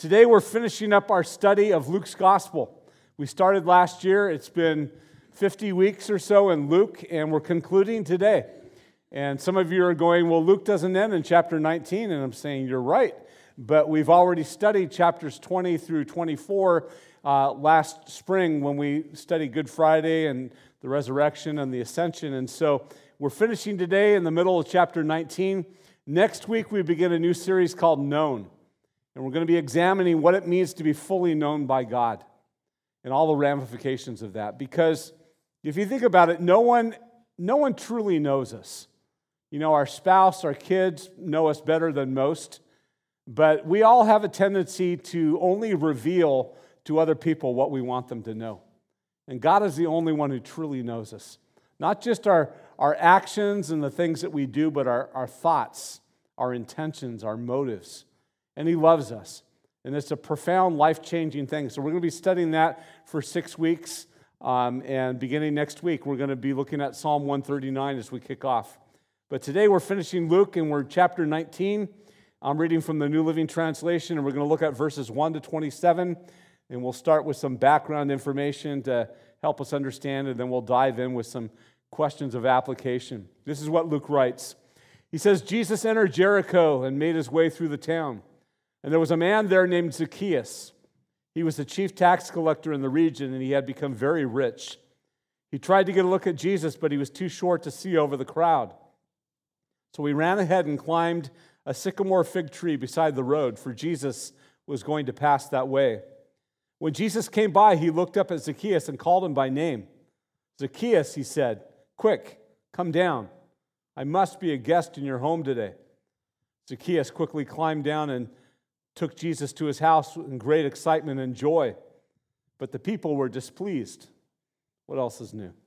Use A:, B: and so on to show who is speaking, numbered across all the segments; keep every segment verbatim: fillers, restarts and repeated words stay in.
A: Today we're finishing up our study of Luke's Gospel. We started last year. It's been fifty weeks or so in Luke, and we're concluding today. And some of you are going, well, Luke doesn't end in chapter nineteen, and I'm saying you're right. But we've already studied chapters twenty through twenty-four uh, last spring when we studied Good Friday and the resurrection and the ascension. And so we're finishing today in the middle of chapter nineteen. Next week we begin a new series called Known. And we're going to be examining what it means to be fully known by God and all the ramifications of that. Because if you think about it, no one, no one truly knows us. You know, our spouse, our kids know us better than most. But we all have a tendency to only reveal to other people what we want them to know. And God is the only one who truly knows us. Not just our, our actions and the things that we do, but our, our thoughts, our intentions, our motives. And He loves us. And it's a profound, life-changing thing. So we're going to be studying that for six weeks. Um, and beginning next week, we're going to be looking at Psalm one thirty-nine as we kick off. But today we're finishing Luke, and we're chapter nineteen. I'm reading from the New Living Translation, and we're going to look at verses one to twenty-seven. And we'll start with some background information to help us understand, and then we'll dive in with some questions of application. This is what Luke writes. He says, Jesus entered Jericho and made his way through the town. And there was a man there named Zacchaeus. He was the chief tax collector in the region, and he had become very rich. He tried to get a look at Jesus, but he was too short to see over the crowd. So he ran ahead and climbed a sycamore fig tree beside the road, for Jesus was going to pass that way. When Jesus came by, he looked up at Zacchaeus and called him by name. Zacchaeus, he said, "Quick, come down. I must be a guest in your home today." Zacchaeus quickly climbed down and took Jesus to his house in great excitement and joy. But the people were displeased. What else is new?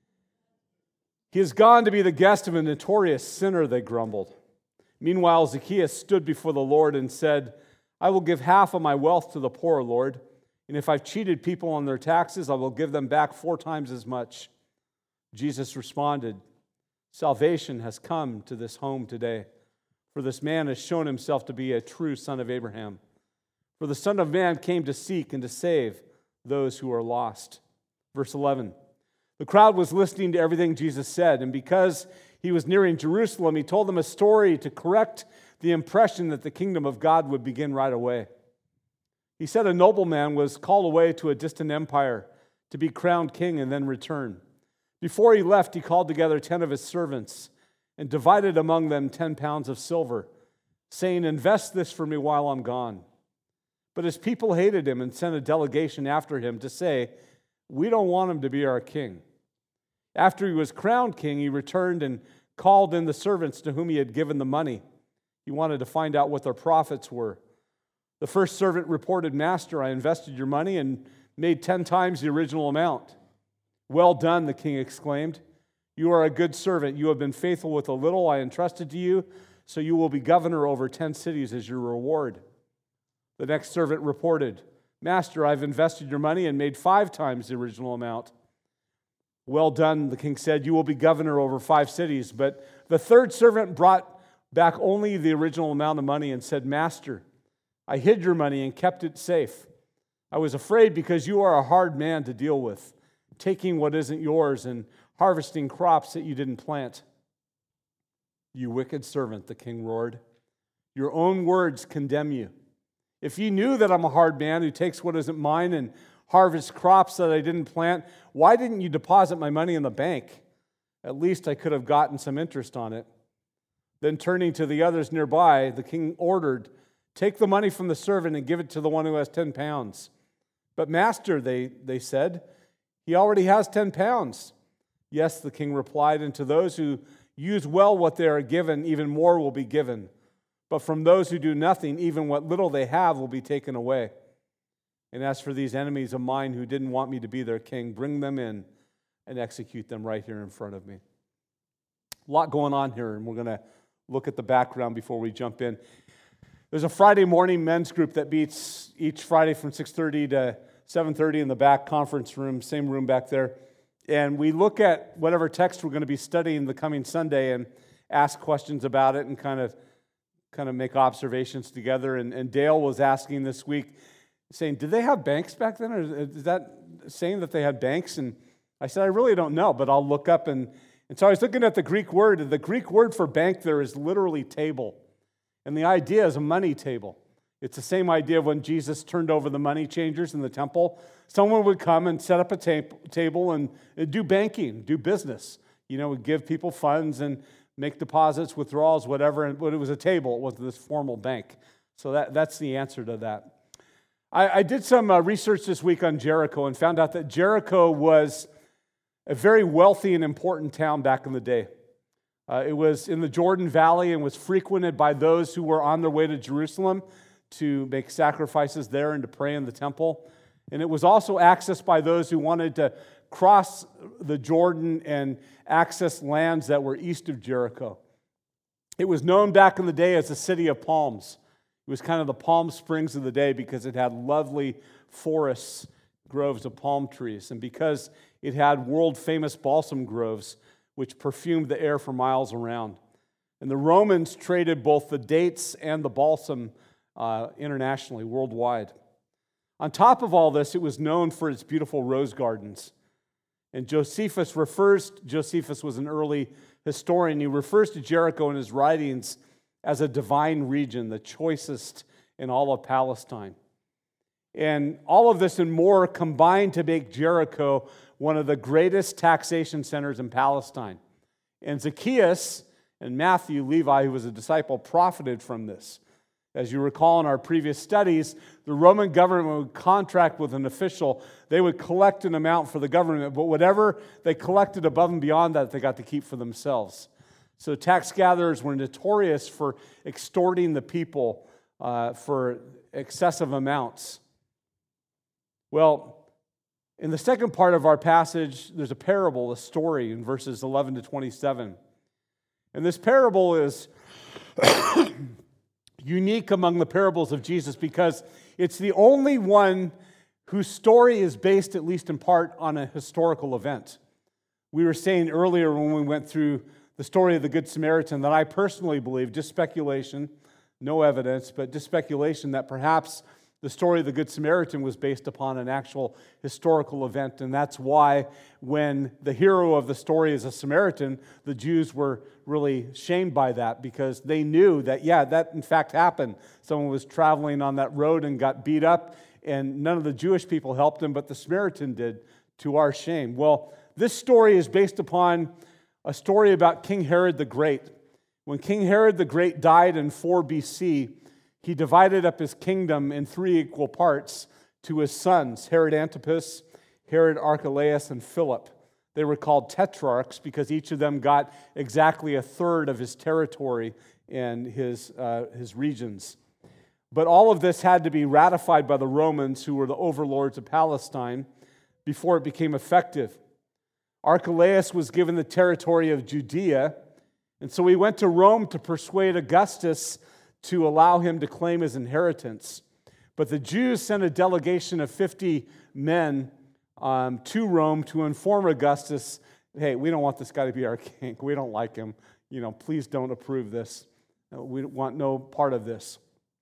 A: He has gone to be the guest of a notorious sinner, they grumbled. Meanwhile, Zacchaeus stood before the Lord and said, "I will give half of my wealth to the poor, Lord, and if I've cheated people on their taxes, I will give them back four times as much." Jesus responded, "Salvation has come to this home today, for this man has shown himself to be a true son of Abraham. For the Son of Man came to seek and to save those who are lost." Verse eleven. The crowd was listening to everything Jesus said, and because he was nearing Jerusalem, he told them a story to correct the impression that the kingdom of God would begin right away. He said a nobleman was called away to a distant empire to be crowned king and then return. Before he left, he called together ten of his servants and divided among them ten pounds of silver, saying, "Invest this for me while I'm gone." But his people hated him and sent a delegation after him to say, "We don't want him to be our king." After he was crowned king, he returned and called in the servants to whom he had given the money. He wanted to find out what their profits were. The first servant reported, "Master, I invested your money and made ten times the original amount." "Well done," the king exclaimed. "You are a good servant. You have been faithful with a little I entrusted to you, so you will be governor over ten cities as your reward." The next servant reported, "Master, I've invested your money and made five times the original amount." "Well done," the king said. "You will be governor over five cities." But the third servant brought back only the original amount of money and said, "Master, I hid your money and kept it safe. I was afraid because you are a hard man to deal with, taking what isn't yours and harvesting crops that you didn't plant." "You wicked servant," the king roared. "Your own words condemn you. If you knew that I'm a hard man who takes what isn't mine and harvests crops that I didn't plant, why didn't you deposit my money in the bank? At least I could have gotten some interest on it." Then turning to the others nearby, the king ordered, "Take the money from the servant and give it to the one who has ten pounds. "But master," they, they said, "he already has ten pounds. "Yes," the king replied, "and to those who use well what they are given, even more will be given. But from those who do nothing, even what little they have will be taken away. And as for these enemies of mine who didn't want me to be their king, bring them in and execute them right here in front of me." A lot going on here, and we're going to look at the background before we jump in. There's a Friday morning men's group that meets each Friday from six thirty to seven thirty in the back conference room, same room back there. And we look at whatever text we're going to be studying the coming Sunday and ask questions about it and kind of kind of make observations together. And, and Dale was asking this week, saying, did they have banks back then? Or is that saying that they had banks? And I said, I really don't know, but I'll look up. And, and so I was looking at the Greek word. And the Greek word for bank there is literally table. And the idea is a money table. It's the same idea of when Jesus turned over the money changers in the temple. Someone would come and set up a ta- table and, and do banking, do business. You know, would give people funds and make deposits, withdrawals, whatever. And but it was a table. It wasn't this formal bank. So that, that's the answer to that. I, I did some uh, research this week on Jericho and found out that Jericho was a very wealthy and important town back in the day. Uh, it was in the Jordan Valley and was frequented by those who were on their way to Jerusalem to make sacrifices there and to pray in the temple. And it was also accessed by those who wanted to cross the Jordan and access lands that were east of Jericho. It was known back in the day as the City of Palms. It was kind of the Palm Springs of the day because it had lovely forests, groves of palm trees, and because it had world-famous balsam groves, which perfumed the air for miles around. And the Romans traded both the dates and the balsam uh, internationally, worldwide. On top of all this, it was known for its beautiful rose gardens. And Josephus refers, Josephus was an early historian, he refers to Jericho in his writings as a divine region, the choicest in all of Palestine. And all of this and more combined to make Jericho one of the greatest taxation centers in Palestine. And Zacchaeus and Matthew, Levi, who was a disciple, profited from this. As you recall in our previous studies, the Roman government would contract with an official. They would collect an amount for the government, but whatever they collected above and beyond that, they got to keep for themselves. So tax gatherers were notorious for extorting the people uh, for excessive amounts. Well, in the second part of our passage, there's a parable, a story in verses eleven to twenty-seven. And this parable is unique among the parables of Jesus because it's the only one whose story is based, at least in part, on a historical event. We were saying earlier when we went through the story of the Good Samaritan that I personally believe, just speculation, no evidence, but just speculation, that perhaps the story of the Good Samaritan was based upon an actual historical event, and that's why when the hero of the story is a Samaritan, the Jews were really shamed by that because they knew that, yeah, that in fact happened. Someone was traveling on that road and got beat up, and none of the Jewish people helped him, but the Samaritan did, to our shame. Well, this story is based upon a story about King Herod the Great. When King Herod the Great died in four B C, he divided up his kingdom in three equal parts to his sons, Herod Antipas, Herod Archelaus, and Philip. They were called tetrarchs because each of them got exactly a third of his territory and his, uh, his regions. But all of this had to be ratified by the Romans, who were the overlords of Palestine, before it became effective. Archelaus was given the territory of Judea, and so he went to Rome to persuade Augustus to allow him to claim his inheritance. But the Jews sent a delegation of fifty men um, to Rome to inform Augustus, hey, we don't want this guy to be our king. We don't like him. You know, please don't approve this. We want no part of this.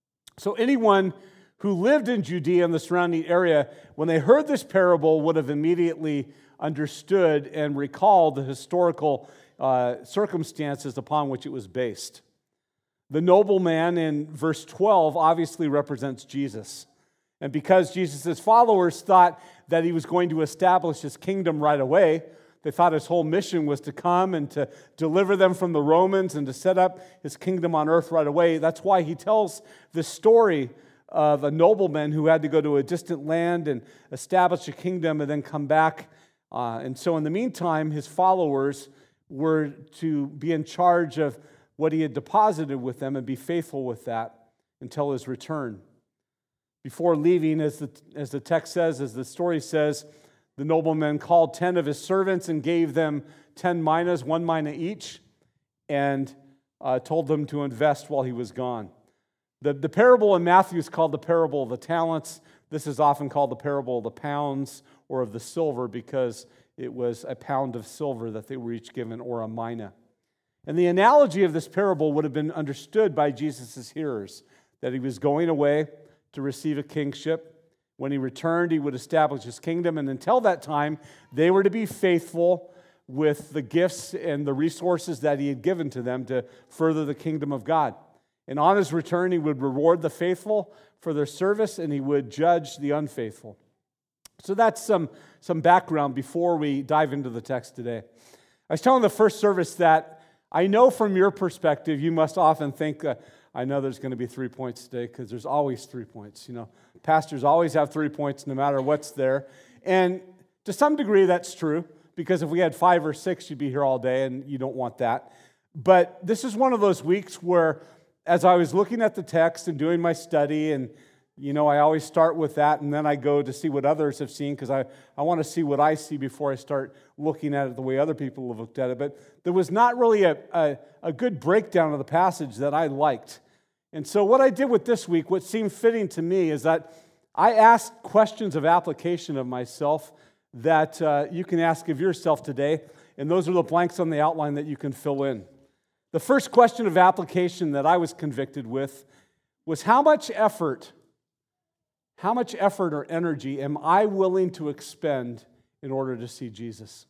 A: So anyone who lived in Judea and the surrounding area, when they heard this parable, would have immediately understood and recalled the historical uh, circumstances upon which it was based. The nobleman in verse twelve obviously represents Jesus. And because Jesus' followers thought that he was going to establish his kingdom right away, they thought his whole mission was to come and to deliver them from the Romans and to set up his kingdom on earth right away. That's why he tells this story of a nobleman who had to go to a distant land and establish a kingdom and then come back. Uh, and so in the meantime, his followers were to be in charge of what he had deposited with them and be faithful with that until his return. Before leaving, as the, as the text says, as the story says, the nobleman called ten of his servants and gave them ten minas, one mina each, and uh, told them to invest while he was gone. The, the parable in Matthew is called the parable of the talents. This is often called the parable of the pounds or of the silver because it was a pound of silver that they were each given, or a mina. And the analogy of this parable would have been understood by Jesus' hearers, that he was going away to receive a kingship. When he returned, he would establish his kingdom, and until that time, they were to be faithful with the gifts and the resources that he had given to them to further the kingdom of God. And on his return, he would reward the faithful for their service, and he would judge the unfaithful. So that's some, some background before we dive into the text today. I was telling the first service that I know from your perspective, you must often think, uh, I know there's going to be three points today, because there's always three points. You know, pastors always have three points no matter what's there. And to some degree, that's true, because if we had five or six, you'd be here all day, and you don't want that. But this is one of those weeks where, as I was looking at the text and doing my study, and you know, I always start with that, and then I go to see what others have seen, because I, I want to see what I see before I start looking at it the way other people have looked at it. But there was not really a, a, a good breakdown of the passage that I liked. And so what I did with this week, what seemed fitting to me, is that I asked questions of application of myself that uh, you can ask of yourself today, and those are the blanks on the outline that you can fill in. The first question of application that I was convicted with was, how much effort How much effort or energy am I willing to expend in order to see Jesus?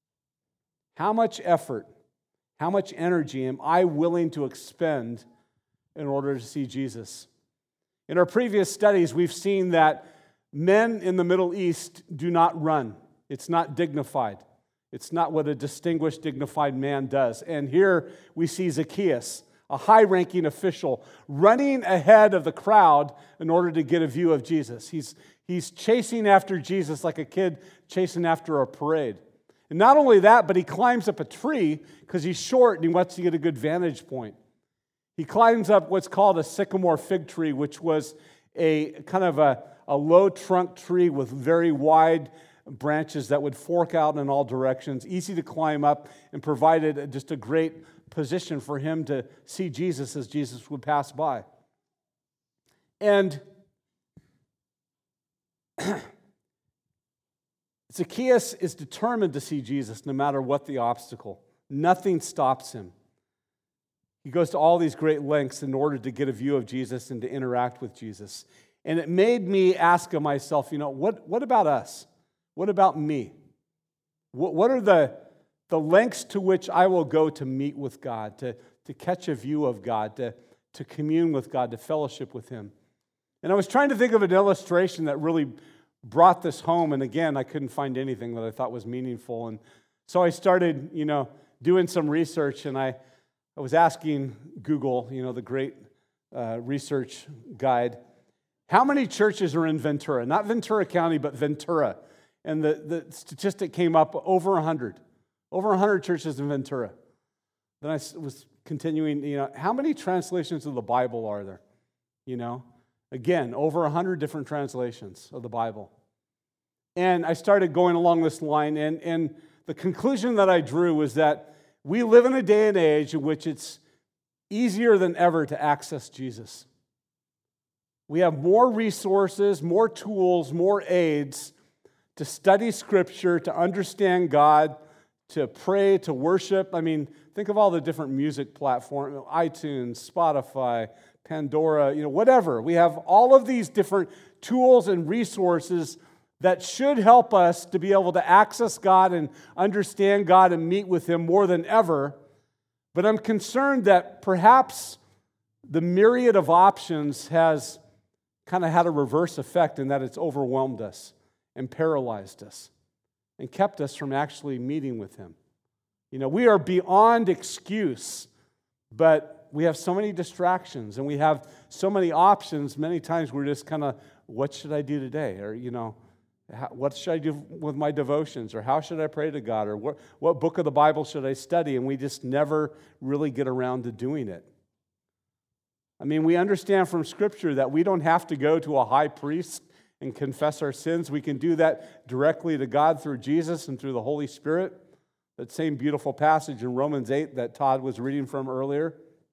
A: How much effort, how much energy am I willing to expend in order to see Jesus? In our previous studies, we've seen that men in the Middle East do not run. It's not dignified. It's not what a distinguished, dignified man does. And here we see Zacchaeus, a high-ranking official, running ahead of the crowd in order to get a view of Jesus. He's, he's chasing after Jesus like a kid chasing after a parade. And not only that, but he climbs up a tree because he's short and he wants to get a good vantage point. He climbs up what's called a sycamore fig tree, which was a kind of a, a low-trunk tree with very wide branches that would fork out in all directions, easy to climb up, and provided just a great position for him to see Jesus as Jesus would pass by. And Zacchaeus is determined to see Jesus no matter what the obstacle. Nothing stops him. He goes to all these great lengths in order to get a view of Jesus and to interact with Jesus. And it made me ask of myself, you know, what, what about us? What about me? What, what are the The lengths to which I will go to meet with God, to, to catch a view of God, to, to commune with God, to fellowship with Him. And I was trying to think of an illustration that really brought this home, and again, I couldn't find anything that I thought was meaningful. And so I started, you know, doing some research, and I, I was asking Google, you know, the great uh, research guide, how many churches are in Ventura? Not Ventura County, but Ventura. And the, the statistic came up over one hundred. Over one hundred churches in Ventura. Then I was continuing, you know, how many translations of the Bible are there? You know, again, over one hundred different translations of the Bible. And I started going along this line, and, and the conclusion that I drew was that we live in a day and age in which it's easier than ever to access Jesus. We have more resources, more tools, more aids to study Scripture, to understand God, to pray, to worship. I mean, think of all the different music platforms, iTunes, Spotify, Pandora, you know, whatever. We have all of these different tools and resources that should help us to be able to access God and understand God and meet with Him more than ever. But I'm concerned that perhaps the myriad of options has kind of had a reverse effect in that it's overwhelmed us and paralyzed us and kept us from actually meeting with Him. You know, we are beyond excuse, but we have so many distractions and we have so many options. Many times we're just kind of, what should I do today? Or, you know, how, what should I do with my devotions? Or how should I pray to God? Or what, what book of the Bible should I study? And we just never really get around to doing it. I mean, we understand from Scripture that we don't have to go to a high priest and confess our sins. We can do that directly to God through Jesus and through the Holy Spirit. That same beautiful passage in Romans eight that Todd was reading from earlier.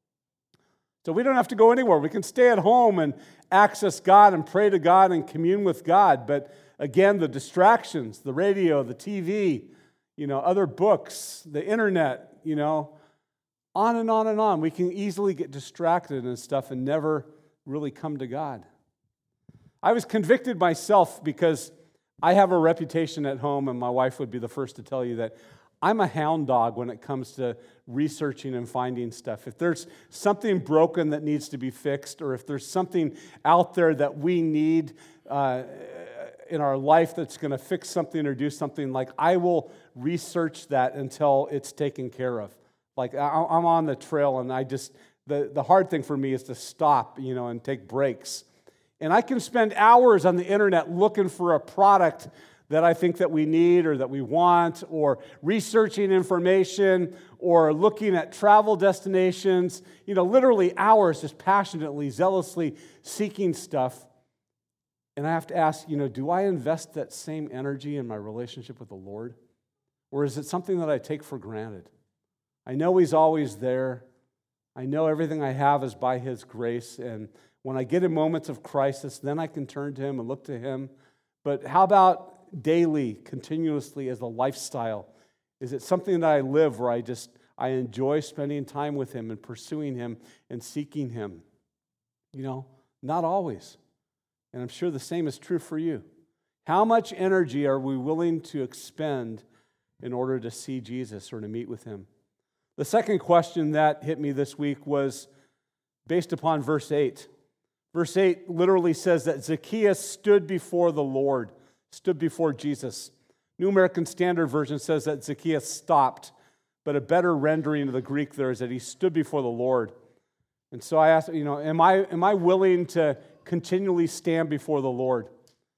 A: So we don't have to go anywhere. We can stay at home and access God and pray to God and commune with God. But again, the distractions, the radio, the T V, you know, other books, the internet, you know, On and on and on. We can easily get distracted and stuff and never really come to God. I was convicted myself because I have a reputation at home, and my wife would be the first to tell you that I'm a hound dog when it comes to researching and finding stuff. If there's something broken that needs to be fixed, or if there's something out there that we need uh, in our life that's going to fix something or do something, like I will research that until it's taken care of. Like I'm on the trail, and I just, the, the hard thing for me is to stop, you know, and take breaks. And I can spend hours on the internet looking for a product that I think that we need or that we want, or researching information, or looking at travel destinations, you know, literally hours just passionately, zealously seeking stuff. And I have to ask, you know, do I invest that same energy in my relationship with the Lord? Or is it something that I take for granted? I know He's always there. I know everything I have is by His grace, and when I get in moments of crisis, then I can turn to Him and look to Him. But how about daily, continuously as a lifestyle? Is it something that I live where I just, I enjoy spending time with Him and pursuing Him and seeking Him? You know, not always. And I'm sure the same is true for you. How much energy are we willing to expend in order to see Jesus or to meet with Him? The second question that hit me this week was based upon verse eight. Verse eight literally says that Zacchaeus stood before the Lord, stood before Jesus. New American Standard Version says that Zacchaeus stopped, but a better rendering of the Greek there is that he stood before the Lord. And so I asked, you know, am I am I willing to continually stand before the Lord?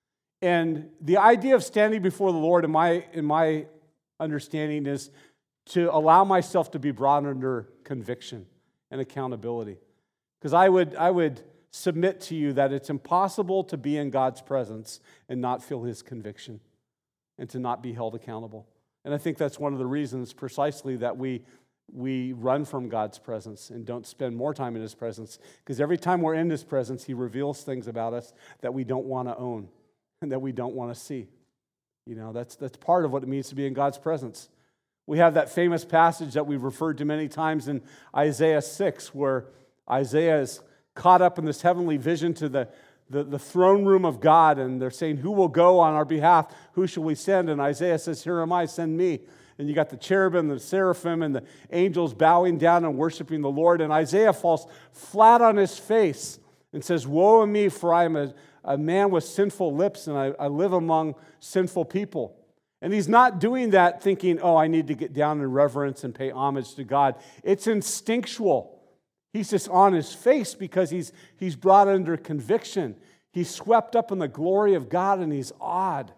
A: And the idea of standing before the Lord, in my in my understanding, is to allow myself to be brought under conviction and accountability. Because I would I would submit to you that it's impossible to be in God's presence and not feel His conviction and to not be held accountable. And I think that's one of the reasons precisely that we we run from God's presence and don't spend more time in His presence, because every time we're in His presence, He reveals things about us that we don't want to own and that we don't want to see. You know, that's that's part of what it means to be in God's presence. We have that famous passage that we've referred to many times in Isaiah six, where Isaiah is caught up in this heavenly vision to the, the, the throne room of God, and they're saying, who will go on our behalf? Who shall we send? And Isaiah says, here am I, send me. And you got the cherubim, the seraphim, and the angels bowing down and worshiping the Lord. And Isaiah falls flat on his face and says, woe is me, for I am a, a man with sinful lips, and I, I live among sinful people. And he's not doing that thinking, oh, I need to get down in reverence and pay homage to God. It's instinctual. He's just on his face because he's, he's brought under conviction. He's swept up in the glory of God, and he's awed.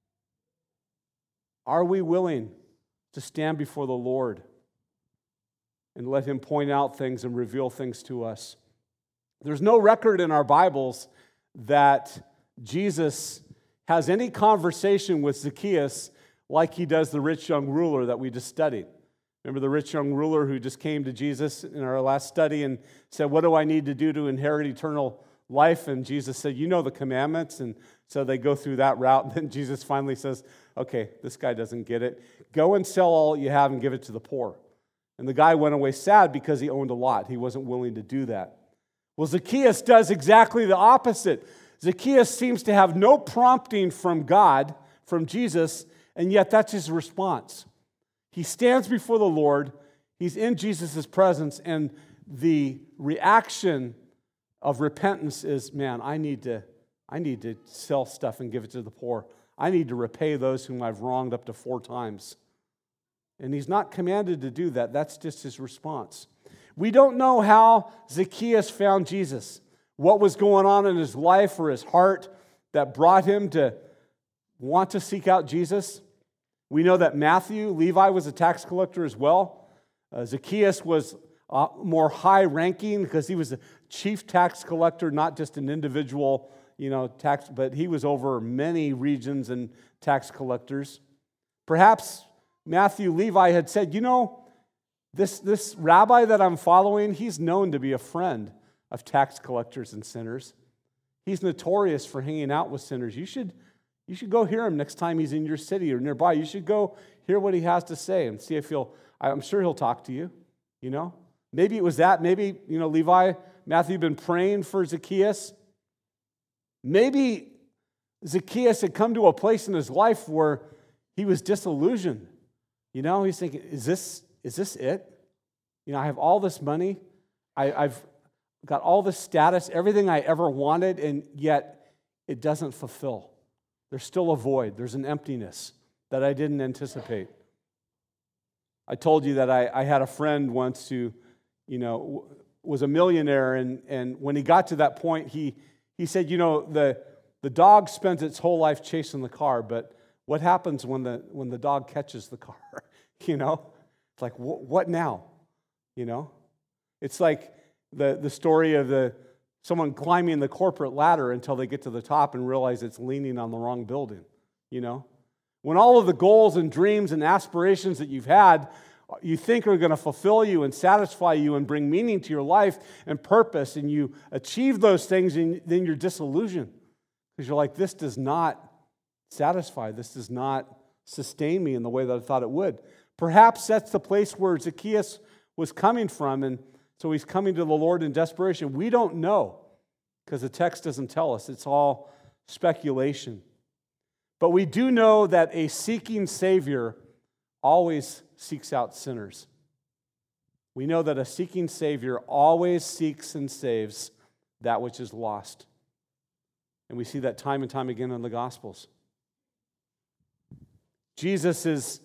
A: Are we willing to stand before the Lord and let Him point out things and reveal things to us? There's no record in our Bibles that Jesus has any conversation with Zacchaeus like He does the rich young ruler that we just studied. Remember the rich young ruler who just came to Jesus in our last study and said, what do I need to do to inherit eternal life? And Jesus said, you know the commandments. And so they go through that route. And then Jesus finally says, okay, this guy doesn't get it. Go and sell all you have and give it to the poor. And the guy went away sad because he owned a lot. He wasn't willing to do that. Well, Zacchaeus does exactly the opposite. Zacchaeus seems to have no prompting from God, from Jesus, and yet that's his response. He stands before the Lord, he's in Jesus' presence, and the reaction of repentance is, man, I need to, I need to sell stuff and give it to the poor. I need to repay those whom I've wronged up to four times. And he's not commanded to do that. That's just his response. We don't know how Zacchaeus found Jesus, what was going on in his life or his heart that brought him to want to seek out Jesus. We know that Matthew, Levi, was a tax collector as well. Uh, Zacchaeus was uh, more high-ranking because he was a chief tax collector, not just an individual, you know, tax, but he was over many regions and tax collectors. Perhaps Matthew, Levi had said, you know, this, this rabbi that I'm following, he's known to be a friend of tax collectors and sinners. He's notorious for hanging out with sinners. You should You should go hear him next time he's in your city or nearby. You should go hear what he has to say and see if he'll, I'm sure he'll talk to you, you know. Maybe it was that. Maybe, you know, Levi, Matthew had been praying for Zacchaeus. Maybe Zacchaeus had come to a place in his life where he was disillusioned. You know, he's thinking, is this, is this it? You know, I have all this money. I, I've got all this status, everything I ever wanted, and yet it doesn't fulfill. There's still a void. There's an emptiness that I didn't anticipate. I told you that I, I had a friend once who, you know, was a millionaire, and, and when he got to that point, he he said, you know, the the dog spends its whole life chasing the car, but what happens when the when the dog catches the car? You know, it's like, wh- what now? You know, it's like the the story of the someone climbing the corporate ladder until they get to the top and realize it's leaning on the wrong building. You know, when all of the goals and dreams and aspirations that you've had, you think are going to fulfill you and satisfy you and bring meaning to your life and purpose, and you achieve those things, and then you're disillusioned because you're like, this does not satisfy, this does not sustain me in the way that I thought it would. Perhaps that's the place where Zacchaeus was coming from, and so he's coming to the Lord in desperation. We don't know because the text doesn't tell us. It's all speculation. But we do know that a seeking Savior always seeks out sinners. We know that a seeking Savior always seeks and saves that which is lost. And we see that time and time again in the Gospels. Jesus is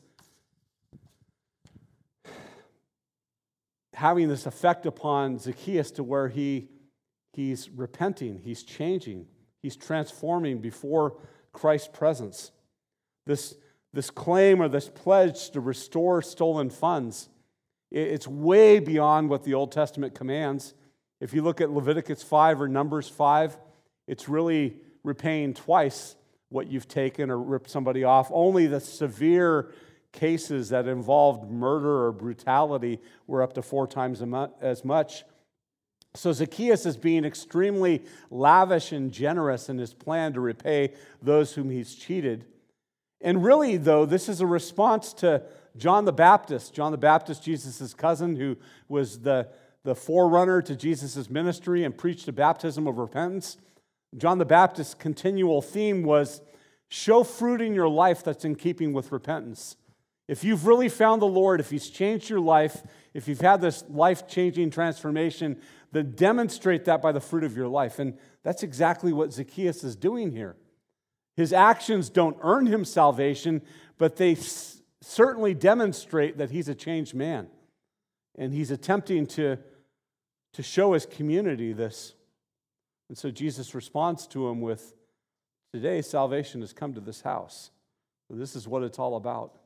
A: having this effect upon Zacchaeus to where he, he's repenting, he's changing, he's transforming before Christ's presence. This, this claim or this pledge to restore stolen funds, it's way beyond what the Old Testament commands. If you look at Leviticus five or Numbers five, it's really repaying twice what you've taken or ripped somebody off. Only the severe cases that involved murder or brutality were up to four times as much. So Zacchaeus is being extremely lavish and generous in his plan to repay those whom he's cheated. And really, though, this is a response to John the Baptist. John the Baptist, Jesus' cousin, who was the, the forerunner to Jesus' ministry and preached a baptism of repentance. John the Baptist's continual theme was, show fruit in your life that's in keeping with repentance. If you've really found the Lord, if He's changed your life, if you've had this life-changing transformation, then demonstrate that by the fruit of your life. And that's exactly what Zacchaeus is doing here. His actions don't earn him salvation, but they s- certainly demonstrate that he's a changed man. And he's attempting to, to show his community this. And so Jesus responds to him with, today salvation has come to this house. So this is what it's all about.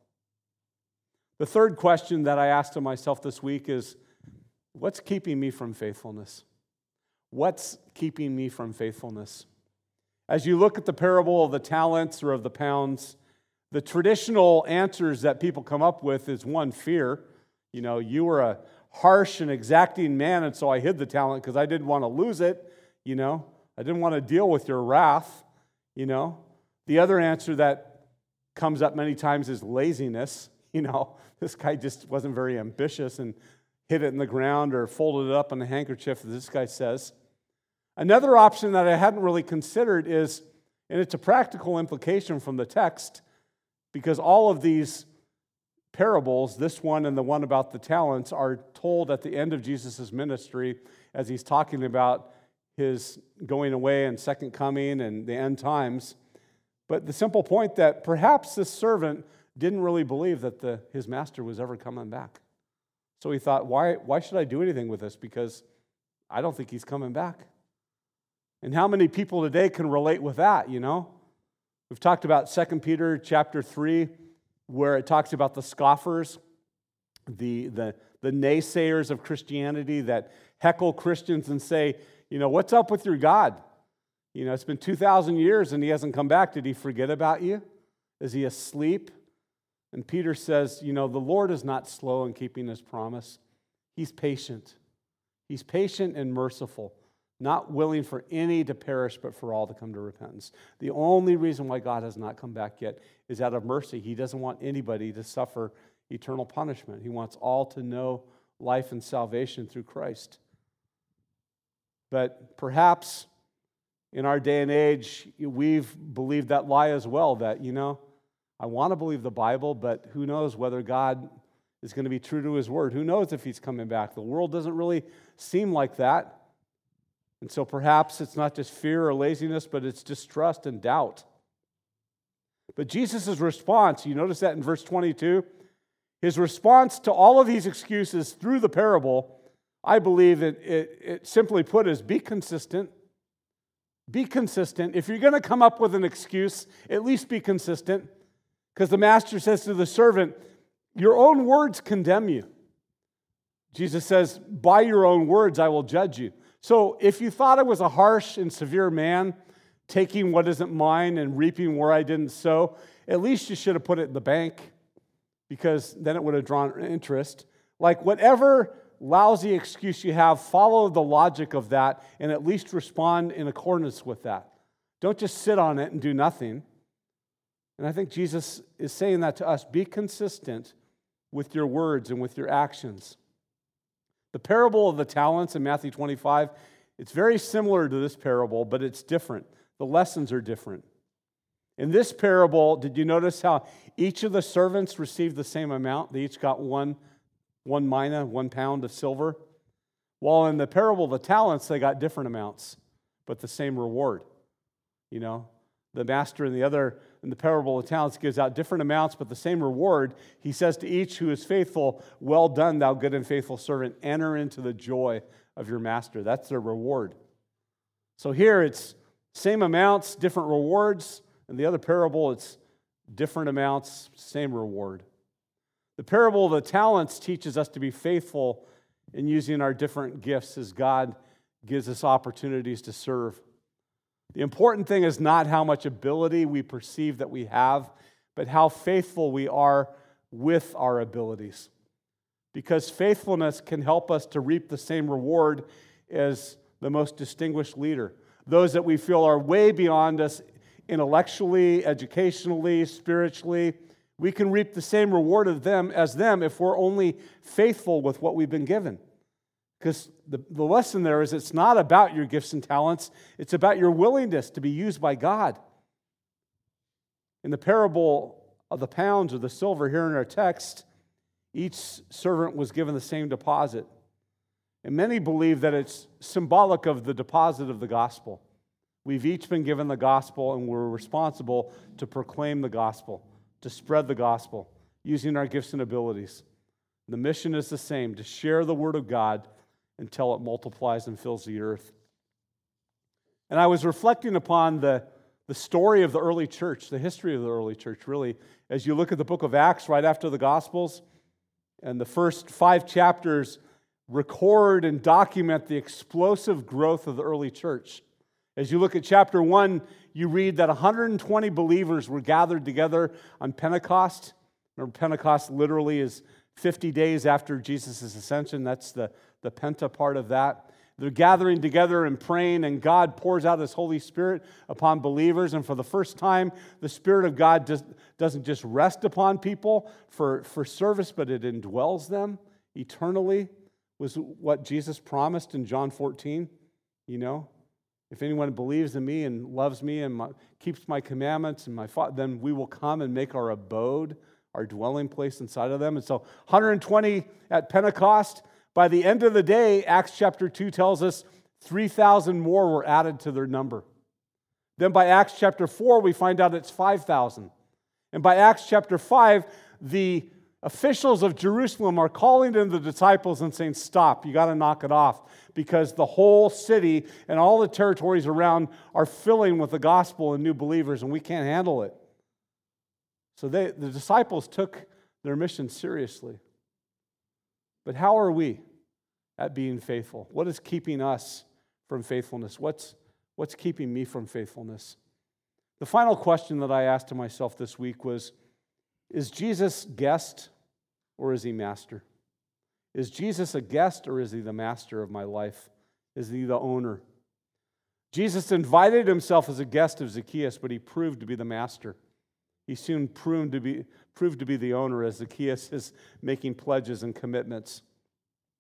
A: The third question that I asked of myself this week is, what's keeping me from faithfulness? What's keeping me from faithfulness? As you look at the parable of the talents or of the pounds, the traditional answers that people come up with is one, fear. You know, you were a harsh and exacting man, and so I hid the talent because I didn't want to lose it. You know, I didn't want to deal with your wrath. You know, the other answer that comes up many times is laziness. You know, this guy just wasn't very ambitious and hid it in the ground or folded it up in a handkerchief, as this guy says. Another option that I hadn't really considered is, and it's a practical implication from the text, because all of these parables, this one and the one about the talents, are told at the end of Jesus' ministry as he's talking about his going away and second coming and the end times. But the simple point that perhaps this servant didn't really believe that the, his master was ever coming back. So he thought, why, why should I do anything with this? Because I don't think he's coming back. And how many people today can relate with that, you know? We've talked about Second Peter chapter three, where it talks about the scoffers, the, the, the naysayers of Christianity that heckle Christians and say, you know, what's up with your God? You know, it's been two thousand years and he hasn't come back. Did he forget about you? Is he asleep? And Peter says, you know, the Lord is not slow in keeping his promise. He's patient. He's patient and merciful, not willing for any to perish, but for all to come to repentance. The only reason why God has not come back yet is out of mercy. He doesn't want anybody to suffer eternal punishment. He wants all to know life and salvation through Christ. But perhaps in our day and age, we've believed that lie as well, that, you know, I want to believe the Bible, but who knows whether God is going to be true to his word. Who knows if he's coming back? The world doesn't really seem like that. And so perhaps it's not just fear or laziness, but it's distrust and doubt. But Jesus' response, you notice that in verse twenty-two, his response to all of these excuses through the parable, I believe it, it, it simply put is be consistent. Be consistent. If you're going to come up with an excuse, at least be consistent. Because the master says to the servant, your own words condemn you. Jesus says, by your own words I will judge you. So if you thought I was a harsh and severe man, taking what isn't mine and reaping where I didn't sow, at least you should have put it in the bank, because then it would have drawn interest. Like whatever lousy excuse you have, follow the logic of that and at least respond in accordance with that. Don't just sit on it and do nothing. And I think Jesus is saying that to us. Be consistent with your words and with your actions. The parable of the talents in Matthew twenty-five, it's very similar to this parable, but it's different. The lessons are different. In this parable, did you notice how each of the servants received the same amount? They each got one, one mina, one pound of silver. While in the parable of the talents, they got different amounts, but the same reward. You know, the master in the other, in the parable of the talents, gives out different amounts, but the same reward. He says to each who is faithful, well done, thou good and faithful servant, enter into the joy of your master. That's their reward. So here it's same amounts, different rewards. In the other parable, it's different amounts, same reward. The parable of the talents teaches us to be faithful in using our different gifts as God gives us opportunities to serve. The important thing is not how much ability we perceive that we have, but how faithful we are with our abilities. Because faithfulness can help us to reap the same reward as the most distinguished leader. Those that we feel are way beyond us intellectually, educationally, spiritually, we can reap the same reward of them as them if we're only faithful with what we've been given. Because the, the lesson there is it's not about your gifts and talents, it's about your willingness to be used by God. In the parable of the pounds or the silver here in our text, each servant was given the same deposit. And many believe that it's symbolic of the deposit of the gospel. We've each been given the gospel, and we're responsible to proclaim the gospel, to spread the gospel, using our gifts and abilities. The mission is the same, to share the word of God until it multiplies and fills the earth. And I was reflecting upon the, the story of the early church, the history of the early church, really. As you look at the book of Acts right after the Gospels, and the first five chapters record and document the explosive growth of the early church. As you look at chapter one, you read that one hundred twenty believers were gathered together on Pentecost. Remember, Pentecost literally is fifty days after Jesus' ascension. That's the, the Penta part of that. They're gathering together and praying, and God pours out His Holy Spirit upon believers. And for the first time, the Spirit of God just, doesn't just rest upon people for, for service, but it indwells them eternally, was what Jesus promised in John fourteen. You know, if anyone believes in me and loves me and my, keeps my commandments, and my fa- then we will come and make our abode, our dwelling place inside of them. And so one hundred twenty at Pentecost. By the end of the day, Acts chapter two tells us three thousand more were added to their number. Then by Acts chapter four, we find out it's five thousand. And by Acts chapter five, the officials of Jerusalem are calling in the disciples and saying, stop, you got to knock it off, because the whole city and all the territories around are filling with the gospel and new believers, and we can't handle it. So they, the disciples took their mission seriously. But how are we at being faithful? What is keeping us from faithfulness? What's, what's keeping me from faithfulness? The final question that I asked to myself this week was, is Jesus guest or is He master? Is Jesus a guest or is He the master of my life? Is He the owner? Jesus invited Himself as a guest of Zacchaeus, but He proved to be the master. He soon proved to be, proved to be the owner as Zacchaeus is making pledges and commitments.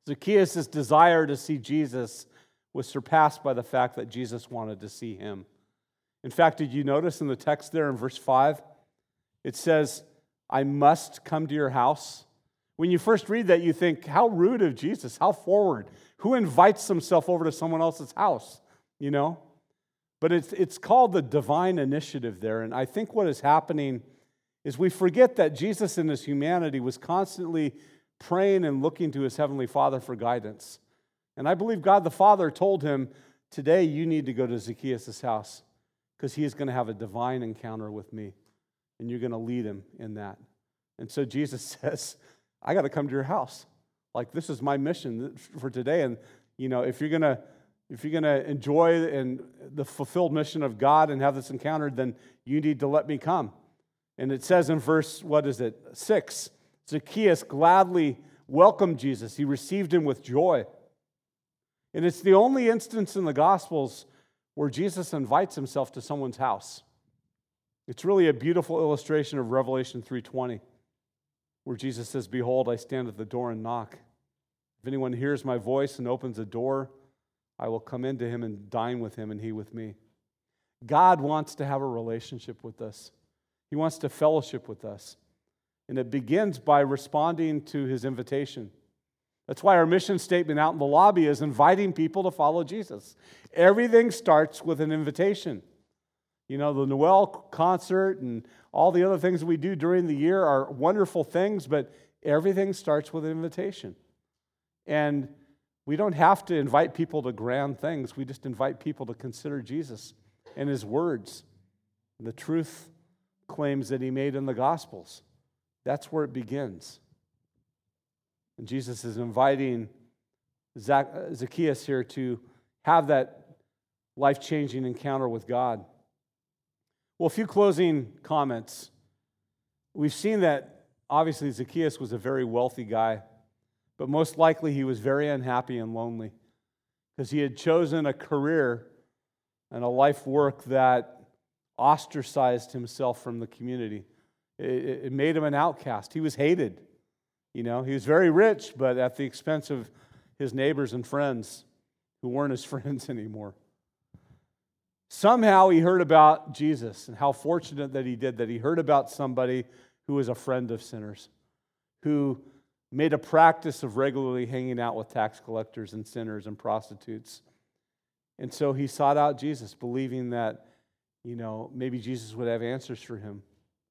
A: Zacchaeus' desire to see Jesus was surpassed by the fact that Jesus wanted to see him. In fact, did you notice in the text there in verse five, it says, I must come to your house? When you first read that, you think, how rude of Jesus, how forward. Who invites himself over to someone else's house, you know? But it's, it's called the divine initiative there, and I think what is happening is we forget that Jesus in his humanity was constantly praying and looking to his heavenly Father for guidance. And I believe God the Father told him, today you need to go to Zacchaeus' house because he is going to have a divine encounter with me, and you're going to lead him in that. And so Jesus says, I got to come to your house. Like, this is my mission for today. And, you know, if you're going to if you're going to enjoy and the fulfilled mission of God and have this encounter, then you need to let me come. And it says in verse, what is it, six, Zacchaeus gladly welcomed Jesus. He received him with joy. And it's the only instance in the Gospels where Jesus invites himself to someone's house. It's really a beautiful illustration of Revelation three twenty, where Jesus says, behold, I stand at the door and knock. If anyone hears my voice and opens the door, I will come into him and dine with him and he with me. God wants to have a relationship with us. He wants to fellowship with us. And it begins by responding to his invitation. That's why our mission statement out in the lobby is inviting people to follow Jesus. Everything starts with an invitation. You know, the Noel concert and all the other things we do during the year are wonderful things, but everything starts with an invitation. And we don't have to invite people to grand things. We just invite people to consider Jesus and his words, and the truth claims that he made in the Gospels. That's where it begins. And Jesus is inviting Zacchaeus here to have that life-changing encounter with God. Well, a few closing comments. We've seen that obviously Zacchaeus was a very wealthy guy, but most likely he was very unhappy and lonely because he had chosen a career and a life work that ostracized himself from the community. It, it made him an outcast. He was hated. You know, he was very rich, but at the expense of his neighbors and friends who weren't his friends anymore. Somehow he heard about Jesus, and how fortunate that he did, that he heard about somebody who was a friend of sinners, who made a practice of regularly hanging out with tax collectors and sinners and prostitutes. And so he sought out Jesus, believing that, you know, maybe Jesus would have answers for him.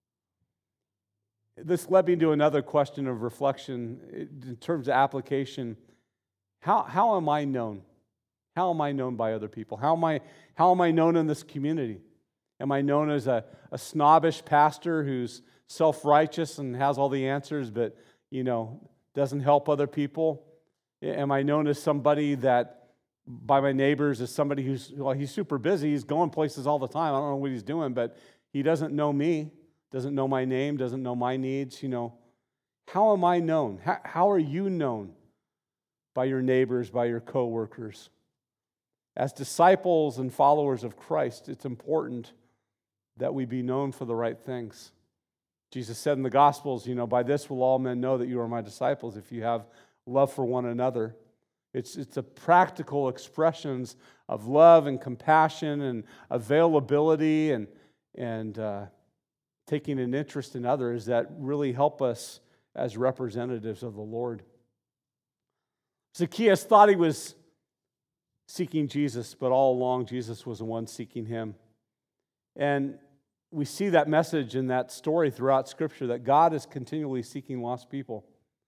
A: This led me to another question of reflection in terms of application. How, how am I known? How am I known by other people? How am I, how am I known in this community? Am I known as a, a snobbish pastor who's self-righteous and has all the answers, but, you know, doesn't help other people? Am I known as somebody that, by my neighbors, as somebody who's, well, he's super busy, he's going places all the time, I don't know what he's doing, but he doesn't know me, doesn't know my name, doesn't know my needs, you know. How am I known? How, how are you known by your neighbors, by your coworkers? As disciples and followers of Christ, it's important that we be known for the right things. Jesus said in the Gospels, you know, by this will all men know that you are my disciples, if you have love for one another. It's, it's a practical expressions of love and compassion and availability and, and uh, taking an interest in others that really help us as representatives of the Lord. Zacchaeus thought he was seeking Jesus, but all along Jesus was the one seeking him. And we see that message in that story throughout Scripture, that God is continually seeking lost people.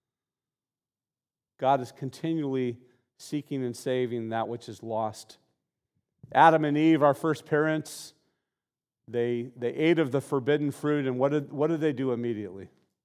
A: God is continually seeking and saving that which is lost. Adam and Eve, our first parents, they, they ate of the forbidden fruit, and what did, what did they do immediately?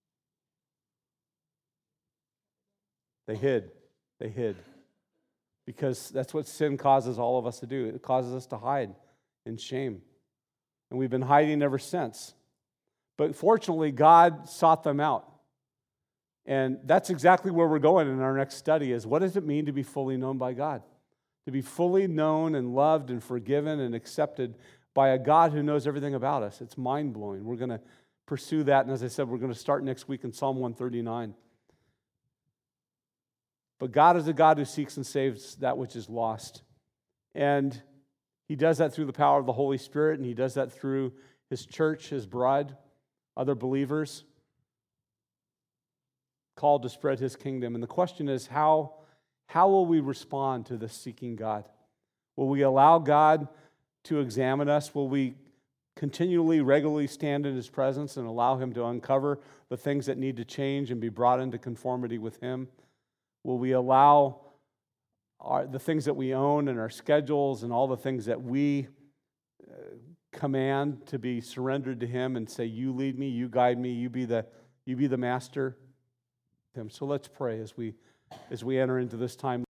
A: They hid. They hid. Because that's what sin causes all of us to do. It causes us to hide in shame. And we've been hiding ever since. But fortunately, God sought them out. And that's exactly where we're going in our next study, is what does it mean to be fully known by God? To be fully known and loved and forgiven and accepted by a God who knows everything about us. It's mind-blowing. We're going to pursue that. And as I said, we're going to start next week in Psalm one thirty-nine. But God is a God who seeks and saves that which is lost. And he does that through the power of the Holy Spirit, and he does that through his church, his bride, other believers, called to spread his kingdom. And the question is, how, how will we respond to this seeking God? Will we allow God to examine us? Will we continually, regularly stand in his presence and allow him to uncover the things that need to change and be brought into conformity with him? Will we allow our, the things that we own and our schedules and all the things that we uh, command to be surrendered to him and say, you lead me, you guide me, you be the, you be the master? Him. So let's pray as we, as we enter into this time.